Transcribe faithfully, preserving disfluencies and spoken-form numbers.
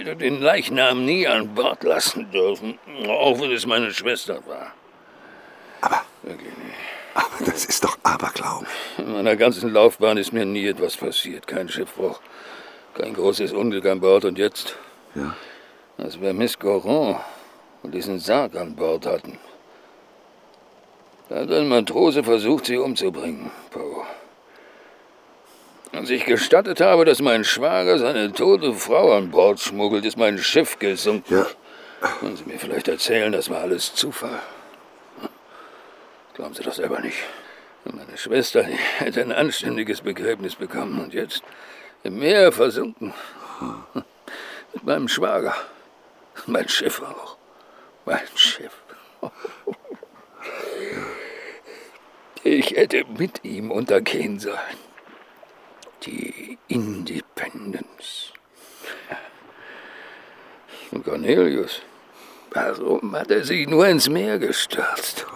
hätte den Leichnam nie an Bord lassen dürfen, auch wenn es meine Schwester war. Aber, Wirklich nicht. aber das ist doch Aberglauben. In meiner ganzen Laufbahn ist mir nie etwas passiert. Kein Schiffbruch, kein großes Unglück an Bord. Und jetzt, Ja? als wir Miss Goron und diesen Sarg an Bord hatten, da hat ein Matrose versucht, sie umzubringen, Poe. Als ich gestattet habe, dass mein Schwager seine tote Frau an Bord schmuggelt, ist mein Schiff gesunken. Ja. Wollen Sie mir vielleicht erzählen, das war alles Zufall? Glauben Sie doch selber nicht. Meine Schwester, die hätte ein anständiges Begräbnis bekommen und jetzt im Meer versunken. Mit meinem Schwager. Mein Schiff auch. Mein Schiff. Ich hätte mit ihm untergehen sollen. Die Independence. Und Cornelius, warum hat er sich nur ins Meer gestürzt?